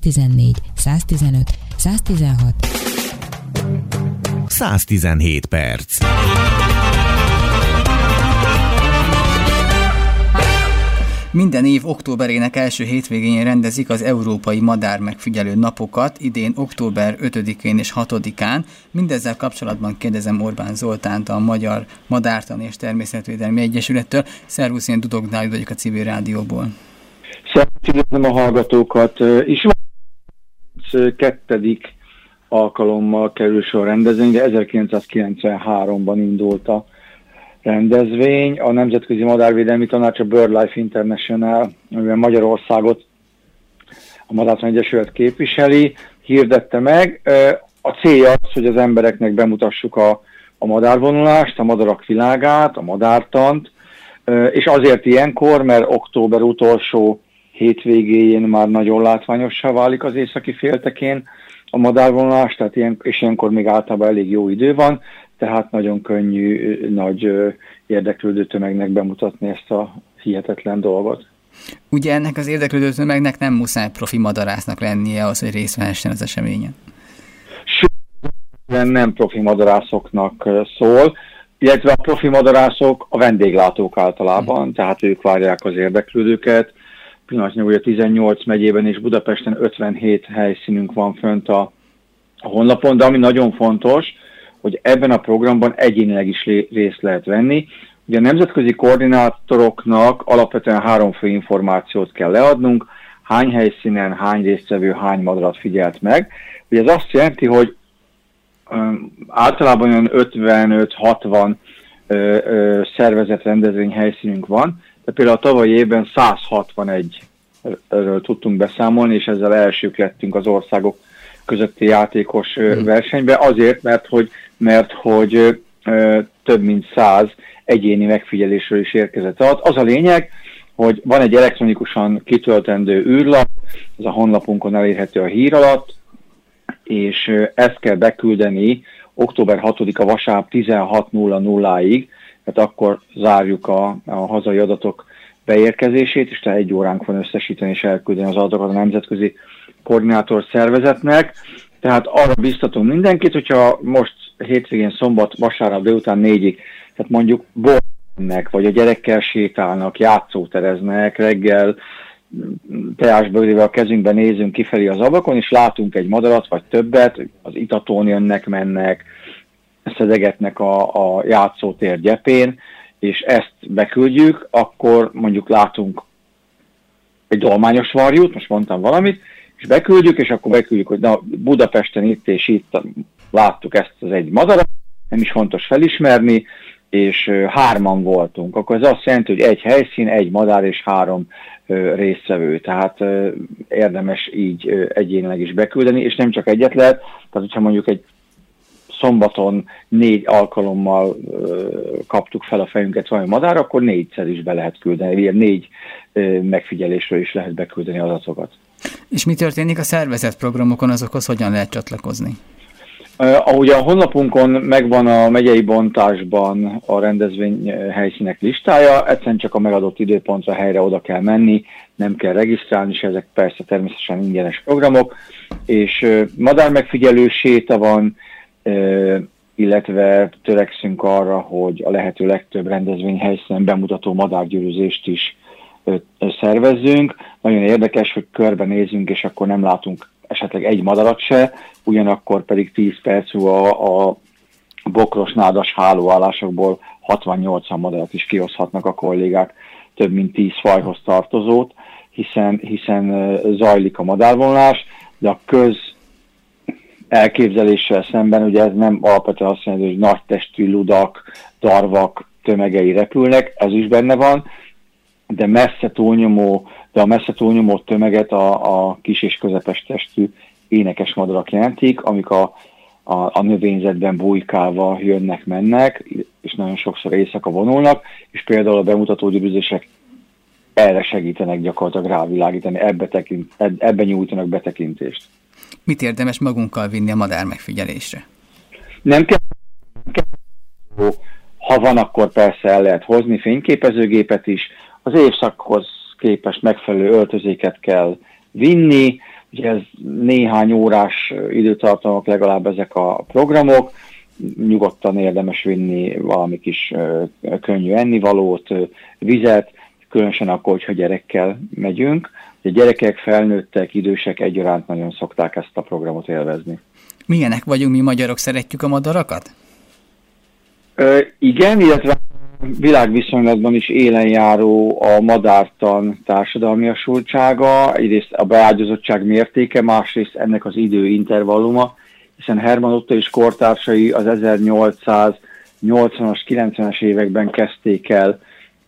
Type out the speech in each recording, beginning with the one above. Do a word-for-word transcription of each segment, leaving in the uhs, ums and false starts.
száztizennégy, száztizenöt, száztizenhat. száztizenhét perc. Minden év októberének első hétvégén rendezik az Európai Madár Megfigyelő Napokat, idén október ötödikén és hatodikán. Mindezzel kapcsolatban kérdezem Orbán Zoltánt, a Magyar Madártani és Természetvédelmi Egyesülettől. Szervusz, én Dudok Dávid vagyok a Civil Rádióból. Szervusz, üdvözlöm a hallgatókat. És kettedik alkalommal kerül sor rendezvény, de ezerkilencszázkilencvenháromban indult a rendezvény. A Nemzetközi Madárvédelmi Tanács, a BirdLife International, amiben Magyarországot a Madártani Egyesület képviseli, hirdette meg. A célja az, hogy az embereknek bemutassuk a, a madárvonulást, a madarak világát, a madártant, és azért ilyenkor, mert október utolsó hétvégéjén már nagyon látványossá válik az északi féltekén a madárvonulás, tehát ilyen, és ilyenkor még általában elég jó idő van, tehát nagyon könnyű, nagy érdeklődő tömegnek bemutatni ezt a hihetetlen dolgot. Ugye ennek az érdeklődő tömegnek nem muszáj profi madarásznak lennie az, hogy részt vehessen az eseményen? Sőt, nem profi madarászoknak szól, illetve a profi madarászok a vendéglátók általában, hmm. tehát ők várják az érdeklődőket. Pillanatnyilag ugye tizennyolc megyében és Budapesten ötvenhét helyszínünk van fönt a, a honlapon, de ami nagyon fontos, hogy ebben a programban egyénileg is részt lehet venni. Ugye a nemzetközi koordinátoroknak alapvetően három fő információt kell leadnunk, hány helyszínen, hány résztvevő, hány madarat figyelt meg. Ugye ez azt jelenti, hogy um, általában olyan ötvenöt-hatvan ö, ö, szervezett rendezvény helyszínünk van, de például a tavalyi évben száz hatvanegyről tudtunk beszámolni, és ezzel elsők lettünk az országok közötti játékos hmm. versenybe, azért, mert hogy, mert, hogy ö, több mint száz egyéni megfigyelésről is érkezett. Az a lényeg, hogy van egy elektronikusan kitöltendő űrlap, ez a honlapunkon elérhető a hír alatt, és ö, ezt kell beküldeni október hatodika vasárnap tizenhat nulla nulla-ig, tehát akkor zárjuk a, a hazai adatok beérkezését, és tehát egy óránk van összesíteni és elküldeni az adatokat a Nemzetközi Koordinátor Szervezetnek. Tehát arra biztatunk mindenkit, hogyha most hétvégén szombat, vasárnap délután négyig, tehát mondjuk boltnak, vagy a gyerekkel sétálnak, játszótereznek, reggel teásbögrével a kezünkben nézünk kifelé az ablakon, és látunk egy madarat, vagy többet, az itatón jönnek, mennek, szedegetnek a, a játszótér gyepén, és ezt beküldjük, akkor mondjuk látunk egy dolmányos varjút, most mondtam valamit, és beküldjük, és akkor beküldjük, hogy na, Budapesten itt és itt láttuk ezt az egy madarat, nem is fontos felismerni, és hárman voltunk. Akkor ez azt jelenti, hogy egy helyszín, egy madár és három résztvevő. Tehát érdemes így egyénileg is beküldeni, és nem csak egyet lehet, tehát hogyha mondjuk egy szombaton négy alkalommal ö, kaptuk fel a fejünket valami madár, akkor négyszer is be lehet küldeni, ilyen négy ö, megfigyelésről is lehet beküldeni adatokat. És mi történik a szervezett programokon, azokhoz hogyan lehet csatlakozni? Uh, ahogy a honlapunkon megvan a megyei bontásban a rendezvény helyszínek listája, egyszerűen csak a megadott időpontra helyre oda kell menni, nem kell regisztrálni, és ezek persze természetesen ingyenes programok, és uh, madármegfigyelő séta van, uh, illetve törekszünk arra, hogy a lehető legtöbb rendezvény helyszínen bemutató madárgyűrűzést is uh, szervezzünk. Nagyon érdekes, hogy körbenézünk, és akkor nem látunk esetleg egy madarat se, ugyanakkor pedig tíz perc a, a bokros nádas hálóállásokból hatvannyolc madarat is kihozhatnak a kollégák, több mint tíz fajhoz tartozót, hiszen, hiszen zajlik a madárvonulás, de a köz elképzeléssel szemben ugye ez nem alapvetően azt jelenti, hogy nagy testű ludak, darvak tömegei repülnek, ez is benne van, de messze túlnyomó, de a messze túlnyomó tömeget a, a kis és közepes testű énekes madarak jelentik, amik a, a, a növényzetben bujkálva jönnek-mennek, és nagyon sokszor éjszaka vonulnak, és például a bemutató gyűrűzések erre segítenek gyakorlatilag rávilágítani, ebbe, tekint, ebbe nyújtanak betekintést. Mit érdemes magunkkal vinni a madár megfigyelésre? Nem kell, nem kell. Ha van, akkor persze el lehet hozni fényképezőgépet is, az évszakhoz képest megfelelő öltözéket kell vinni, Ugye ez néhány órás időtartamok legalább ezek a programok, nyugodtan érdemes vinni valami kis könnyű ennivalót, vizet, különösen akkor, hogyha gyerekkel megyünk. A gyerekek, felnőttek, idősek egyaránt nagyon szokták ezt a programot élvezni. Milyenek vagyunk mi magyarok, szeretjük a madarakat? Ö, igen, illetve világviszonylatban is élenjáró a madártan társadalmiasultsága, egyrészt a beágyazottság mértéke, másrészt ennek az időintervalluma, hiszen Hermann Otto és kortársai az ezernyolcszáznyolcvanas, kilencvenes években kezdték el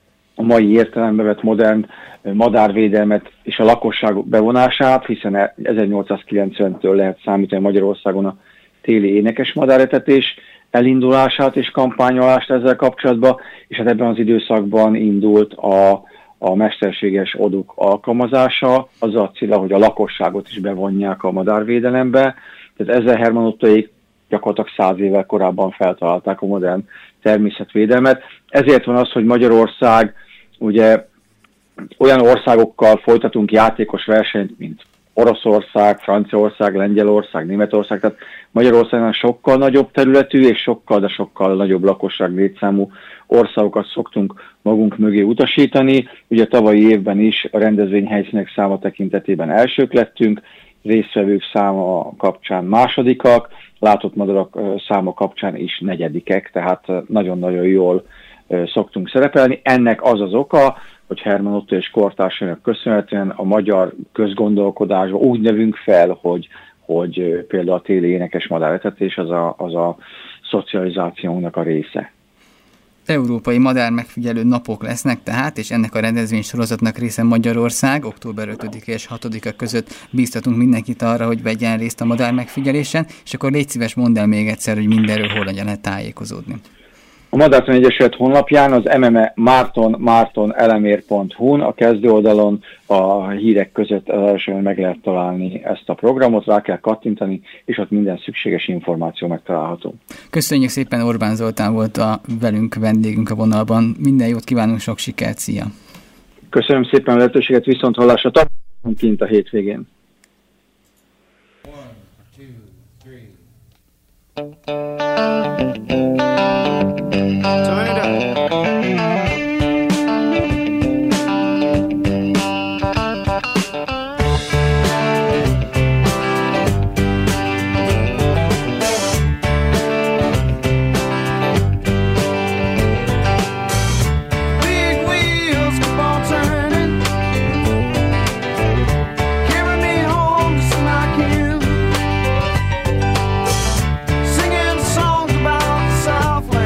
a mai értelembe vett modern madárvédelmet és a lakosság bevonását, hiszen ezernyolcszázkilencventől lehet számítani Magyarországon a téli énekes madáretetés elindulását és kampányolást ezzel kapcsolatban, és hát ebben az időszakban indult a, a mesterséges odúk alkalmazása, azzal a célra, hogy a lakosságot is bevonják a madárvédelembe. Tehát ezzel Hermann Ottóék gyakorlatilag száz évvel korábban feltalálták a modern természetvédelmet. Ezért van az, hogy Magyarország ugye olyan országokkal folytatunk játékos versenyt, mint Oroszország, Franciaország, Lengyelország, Németország, tehát Magyarországon sokkal nagyobb területű és sokkal, de sokkal nagyobb lakosság létszámú országokat szoktunk magunk mögé utasítani. Ugye tavalyi évben is a rendezvényhelyszínek száma tekintetében elsők lettünk, résztvevők száma kapcsán másodikak, látott madarak száma kapcsán is negyedikek, tehát nagyon-nagyon jól szoktunk szerepelni. Ennek az az oka, hogy Hermann Otto és kortársainak köszönhetően a magyar közgondolkodásban úgy nevünk fel, hogy, hogy például a téli énekes madáretetés az a, az a szocializációnak a része. Európai madár megfigyelő napok lesznek tehát, és ennek a rendezvény sorozatnak része Magyarország. október ötödike és hatodika között bíztatunk mindenkit arra, hogy vegyen részt a madár megfigyelésen, és akkor légy szíves, mondd el még egyszer, hogy mindenről hol legyen lehet tájékozódni. A Madártani Egyesület honlapján, az em em e Márton Márton elemér pont hu-n, a kezdő oldalon a hírek között elsően meg lehet találni ezt a programot, rá kell kattintani, és ott minden szükséges információ megtalálható. Köszönjük szépen, Orbán Zoltán volt a velünk vendégünk a vonalban. Minden jót kívánunk, sok sikert, szia! Köszönöm szépen a lehetőséget, viszont hallásra, találkozunk kint a hétvégén. One, two, three. Turn it up. Singing songs about the South.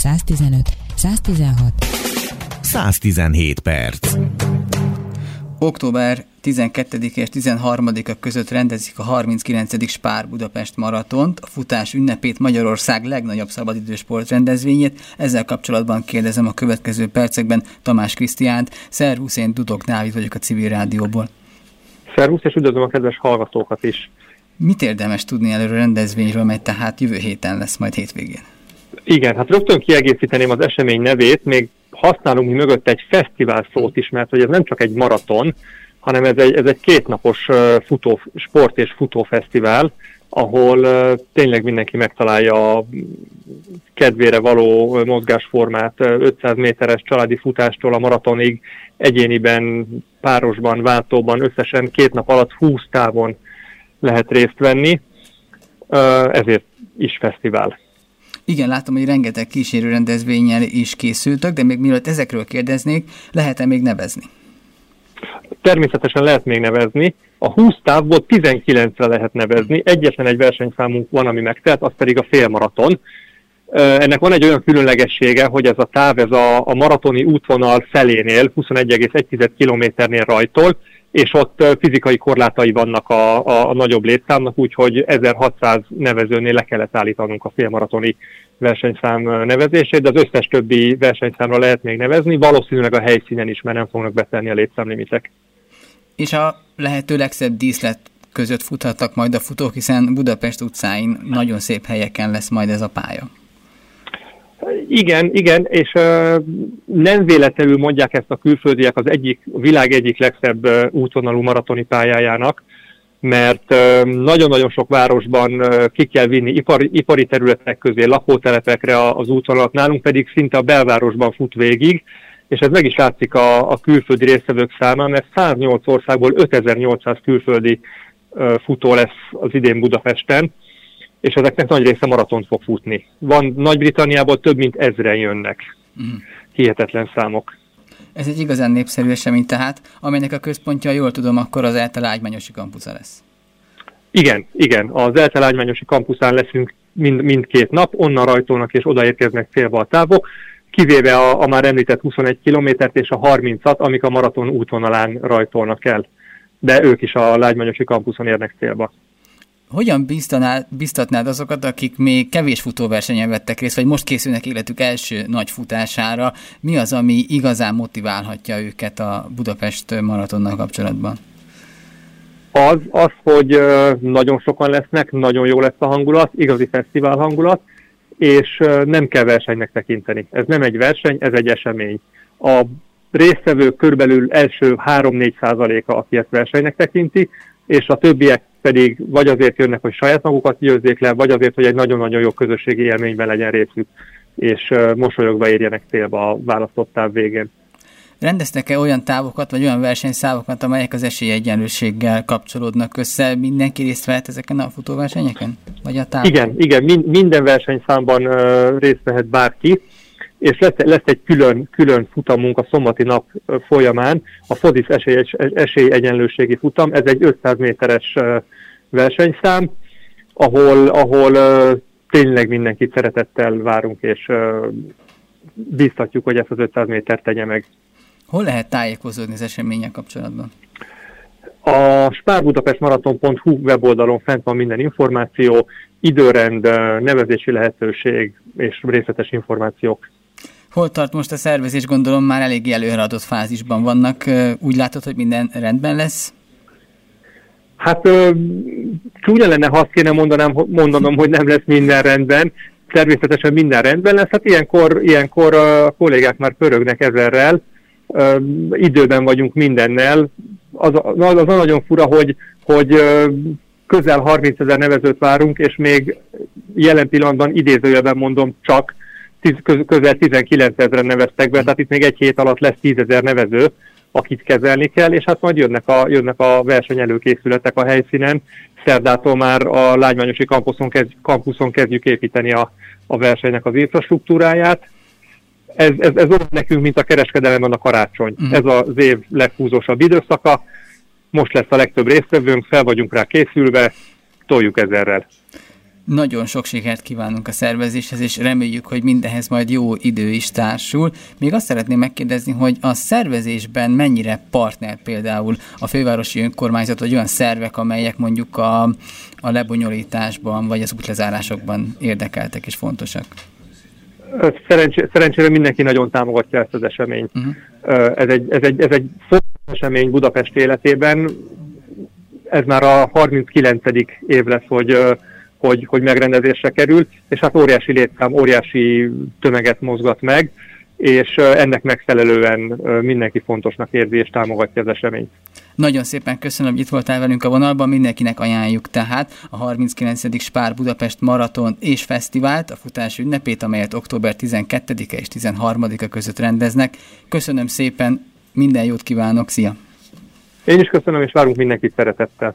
száztizenöt, száztizenhat, száztizenhét perc. Október tizenkettedike és tizenharmadika között rendezik a harminckilencedik Spár Budapest maratont, a futás ünnepét, Magyarország legnagyobb szabadidős sportrendezvényét. Ezzel kapcsolatban kérdezem a következő percekben Tamás Krisztiánt. Szervusz, én Dudok Dávid vagyok a Civil Rádióból. Szervusz, és üdvözlöm a kedves hallgatókat is. Mit érdemes tudni előre a rendezvényről, mely tehát jövő héten lesz, majd hétvégén? Igen, hát rögtön kiegészíteném az esemény nevét, még használunk mi mögött egy fesztivál szót is, mert hogy ez nem csak egy maraton, hanem ez egy, ez egy kétnapos futó, sport és futófesztivál, ahol tényleg mindenki megtalálja a kedvére való mozgásformát, ötszáz méteres családi futástól a maratonig, egyéniben, párosban, váltóban, összesen két nap alatt húsz távon lehet részt venni, ezért is fesztivál. Igen, látom, hogy rengeteg kísérő rendezvénnyel is készültök, de még mielőtt ezekről kérdeznék, lehet-e még nevezni? Természetesen lehet még nevezni. A húsz távból tizenkilencre lehet nevezni. Egyetlen egy versenyszámunk van, ami megtelt, az pedig a félmaraton. Ennek van egy olyan különlegessége, hogy ez a táv ez a, a maratoni útvonal felénél, huszonegy egész egy kilométernél rajtol, és ott fizikai korlátai vannak a, a, a nagyobb létszámnak, úgyhogy ezerhatszáz nevezőnél le kellett állítanunk a félmaratoni versenyszám nevezését, de az összes többi versenyszámra lehet még nevezni, valószínűleg a helyszínen is, mert nem fognak betenni a létszámlimitek. És a lehető legszebb díszlet között futhattak majd a futók, hiszen Budapest utcáin nagyon szép helyeken lesz majd ez a pálya. Igen, igen, és uh, nem véletlenül mondják ezt a külföldiek az egyik, a világ egyik legszebb uh, útvonalú maratoni pályájának, mert uh, nagyon-nagyon sok városban uh, ki kell vinni ipari, ipari területek közé, lakótelepekre az útvonalat, nálunk pedig szinte a belvárosban fut végig, és ez meg is látszik a, a külföldi résztvevők számán, mert száznyolc országból ötezer-nyolcszáz külföldi uh, futó lesz az idén Budapesten, és ezeknek nagy része maratont fog futni. Van Nagy-Britanniából több mint ezren jönnek. Mm. Hihetetlen számok. Ez egy igazán népszerű esemény tehát, amelynek a központja, jól tudom, akkor az ELTE Lágymányosi kampusza lesz. Igen, igen. Az ELTE Lágymányosi kampuszán leszünk mind, mindkét nap, onnan rajtolnak és odaérkeznek célba a távok, kivéve a, a már említett huszonegy kilométert és a harmincat, amik a maraton útvonalán rajtolnak el. De ők is a Lágymányosi kampuszon érnek célba. Hogyan biztatnád azokat, akik még kevés futóversenyen vettek részt, vagy most készülnek életük első nagy futására? Mi az, ami igazán motiválhatja őket a Budapest maratonnal kapcsolatban? Az, az, hogy nagyon sokan lesznek, nagyon jó lesz a hangulat, igazi fesztivál hangulat, és nem kell versenynek tekinteni. Ez nem egy verseny, ez egy esemény. A résztvevők körülbelül első három-négy százaléka, aki ezt versenynek tekinti, és a többiek pedig vagy azért jönnek, hogy saját magukat győzzék le, vagy azért, hogy egy nagyon-nagyon jó közösségi élményben legyen részük, és mosolyogva érjenek célba a választott táv végén. Rendeztek-e olyan távokat, vagy olyan versenyszávokat, amelyek az esélyegyenlőséggel kapcsolódnak össze? Mindenki részt vehet ezeken a futóversenyeken? Vagy a távok? Igen, igen, min- minden versenyszámban uh, részt vehet bárki, és lesz, lesz egy külön, külön futamunk a szombati nap folyamán, a Fodis esély, esélyegyenlőségi futam, ez egy ötszáz méteres versenyszám, ahol, ahol tényleg mindenkit szeretettel várunk, és biztatjuk, hogy ezt az ötszáz métert tegye meg. Hol lehet tájékozódni az események kapcsolatban? A spárbudapestmaraton pont hu weboldalon fent van minden információ, időrend, nevezési lehetőség és részletes információk. Hol tart most a szervezés? Gondolom már eléggé előreadott fázisban vannak. Úgy látod, hogy minden rendben lesz? Hát csúnya lenne, ha azt kéne mondanám, mondanom, hogy nem lesz minden rendben. Természetesen minden rendben lesz. Hát ilyenkor, ilyenkor a kollégák már pörögnek ezerrel. Időben vagyunk mindennel. Az, az, az nagyon fura, hogy, hogy közel harmincezer nevezőt várunk, és még jelen pillanatban idézőjelben mondom csak közel tizenkilencezren neveztek be, tehát itt még egy hét alatt lesz tízezer nevező, akit kezelni kell, és hát majd jönnek a, jönnek a verseny előkészületek a helyszínen. Szerdától már a Lágymányosi kampuszon, kezd, kampuszon kezdjük építeni a, a versenynek az infrastruktúráját. Ez, ez, ez olyan nekünk, mint a kereskedelemben a karácsony. Mm. Ez az év leghúzósabb időszaka. Most lesz a legtöbb résztvevőnk, fel vagyunk rá készülve, toljuk ezerrel. Nagyon sok sikert kívánunk a szervezéshez, és reméljük, hogy mindenhez majd jó idő is társul. Még azt szeretném megkérdezni, hogy a szervezésben mennyire partner például a fővárosi önkormányzat, vagy olyan szervek, amelyek mondjuk a, a lebonyolításban, vagy az útlezárásokban érdekeltek és fontosak? Szerencsé, szerencsére mindenki nagyon támogatja ezt az eseményt. Uh-huh. Ez egy, ez egy, ez egy fontos esemény Budapest életében. Ez már a harminckilencedik év lesz, hogy, hogy, hogy megrendezésre kerül, és hát óriási létszám, óriási tömeget mozgat meg, és ennek megfelelően mindenki fontosnak érzi és támogatja az eseményt. Nagyon szépen köszönöm, hogy itt voltál velünk a vonalban, mindenkinek ajánljuk tehát a harminckilencedik Spár Budapest Maraton és Fesztivált, a futás ünnepét, amelyet október tizenkettedike és tizenharmadika között rendeznek. Köszönöm szépen, minden jót kívánok, szia! Én is köszönöm, és várunk mindenkit szeretettel.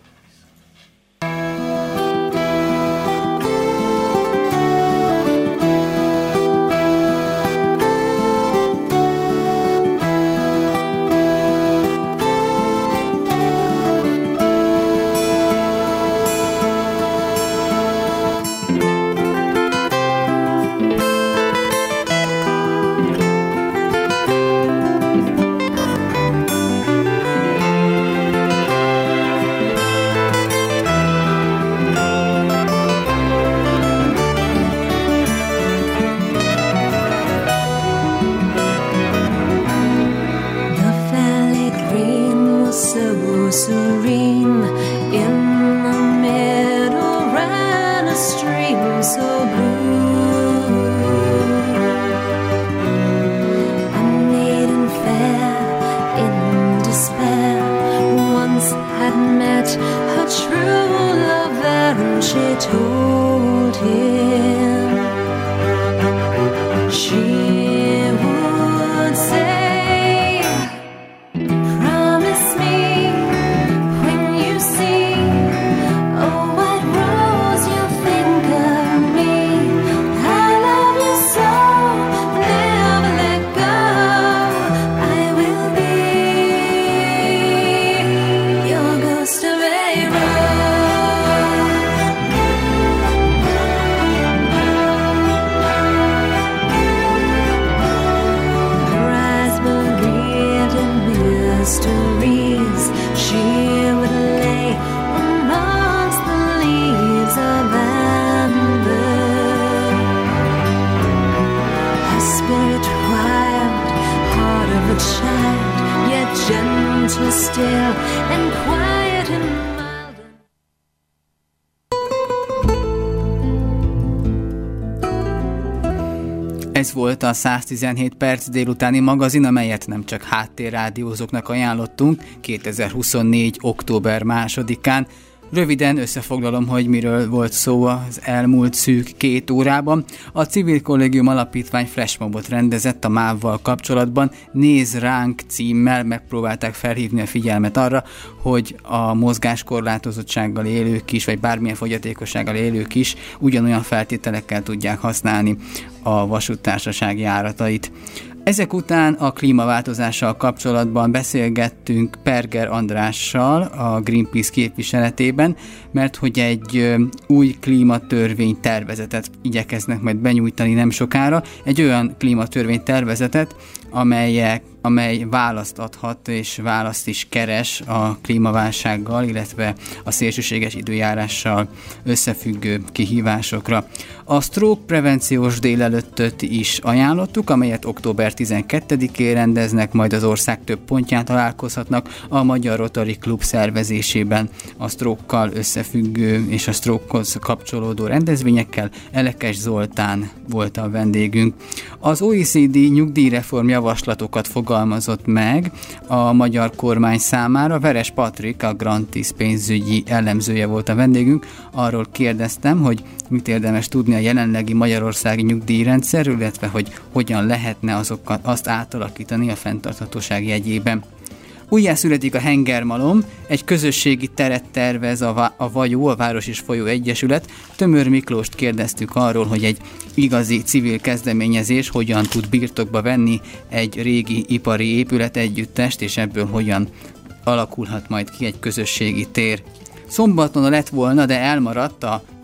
Ez volt a száztizenhét perc délutáni magazin, amelyet nem csak háttérrádiózóknak ajánlottunk kétezer-huszonnégy. október másodikán. Röviden összefoglalom, hogy miről volt szó az elmúlt szűk két órában. A Civil Kollégium Alapítvány flashmobot rendezett a mávval kapcsolatban. Nézz ránk címmel megpróbálták felhívni a figyelmet arra, hogy a mozgáskorlátozottsággal élők is, vagy bármilyen fogyatékossággal élők is ugyanolyan feltételekkel tudják használni a vasúttársaság járatait. Ezek után a klímaváltozással kapcsolatban beszélgettünk Perger Andrással a Greenpeace képviseletében, mert hogy egy új klímatörvény tervezetet igyekeznek majd benyújtani nem sokára, egy olyan klímatörvény tervezetet, amelyek, amely választ adhat és választ is keres a klímaválsággal, illetve a szélsőséges időjárással összefüggő kihívásokra. A stroke prevenciós délelőttöt is ajánlottuk, amelyet október tizenkettedikén rendeznek, majd az ország több pontján találkozhatnak a Magyar Rotary Klub szervezésében a stroke-kal összefüggő és a stroke-hoz kapcsolódó rendezvényekkel. Elekes Zoltán volt a vendégünk. Az o e cé dé nyugdíjreform javaslatokat fogalmazott meg a magyar kormány számára. Veres Patrik, a Grantis pénzügyi elemzője volt a vendégünk. Arról kérdeztem, hogy mit érdemes tudni a jelenlegi magyarországi nyugdíjrendszerről, illetve hogy hogyan lehetne azokat, azt átalakítani a fenntarthatóság jegyében. Újjászületik a Hengermalom, egy közösségi teret tervez a, Va- a Vajó, a Város és Folyó Egyesület. Tömör Miklóst kérdeztük arról, hogy egy igazi civil kezdeményezés hogyan tud birtokba venni egy régi ipari épület együttest, és ebből hogyan alakulhat majd ki egy közösségi tér. Szombaton lett volna, de elmaradt a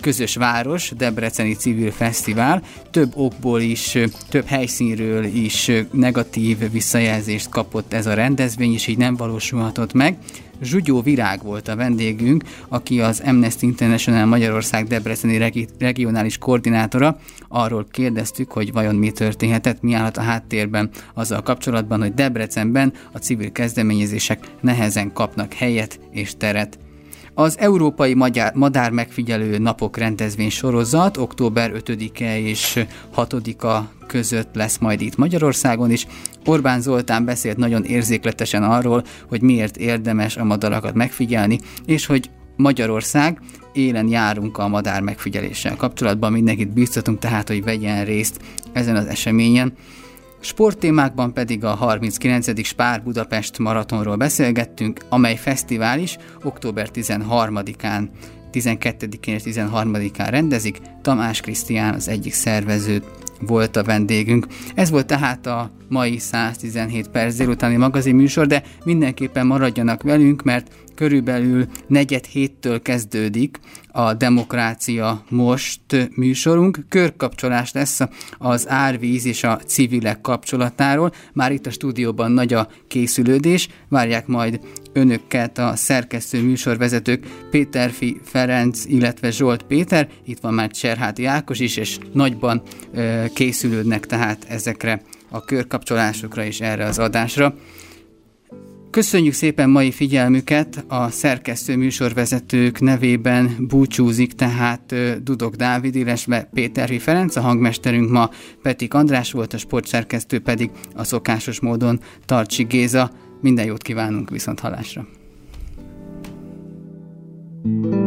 Közös Város, Debreceni Civil Fesztivál. Több okból is, több helyszínről is negatív visszajelzést kapott ez a rendezvény, és így nem valósulhatott meg. Zsugyó Virág volt a vendégünk, aki az Amnesty International Magyarország Debreceni regi- regionális koordinátora. Arról kérdeztük, hogy vajon mi történhetett, mi állhat a háttérben azzal kapcsolatban, hogy Debrecenben a civil kezdeményezések nehezen kapnak helyet és teret. Az Európai Madár Megfigyelő Napok rendezvény sorozat október ötödike és hatodika között lesz majd itt Magyarországon is. Orbán Zoltán beszélt nagyon érzékletesen arról, hogy miért érdemes a madarakat megfigyelni, és hogy Magyarország élen járunk a madár megfigyeléssel kapcsolatban. Mindenkit biztatunk tehát, hogy vegyen részt ezen az eseményen. Sporttémákban pedig a harminckilencedik Spár Budapest maratonról beszélgettünk, amely fesztivál is október tizenharmadikán, tizenkettedikén és tizenharmadikán rendezik. Tamás Krisztián az egyik szervező volt a vendégünk. Ez volt tehát a mai száztizenhét perc délutáni magazinműsor, de mindenképpen maradjanak velünk, mert körülbelül negyed héttől kezdődik a Demokrácia Most műsorunk. Körkapcsolás lesz az árvíz és a civilek kapcsolatáról. Már itt a stúdióban nagy a készülődés. Várják majd önöket a szerkesztő műsorvezetők Péterfi Ferenc, illetve Zsolt Péter. Itt van már Cserháti Ákos is, és nagyban ö, készülődnek tehát ezekre a körkapcsolásokra és erre az adásra. Köszönjük szépen mai figyelmüket, a szerkesztő műsorvezetők nevében búcsúzik tehát Dudok Dávid, illetve Péterfi Ferenc, a hangmesterünk ma Petik András volt, a sportszerkesztő pedig a szokásos módon Tarcsi Géza. Minden jót kívánunk, viszont hallásra!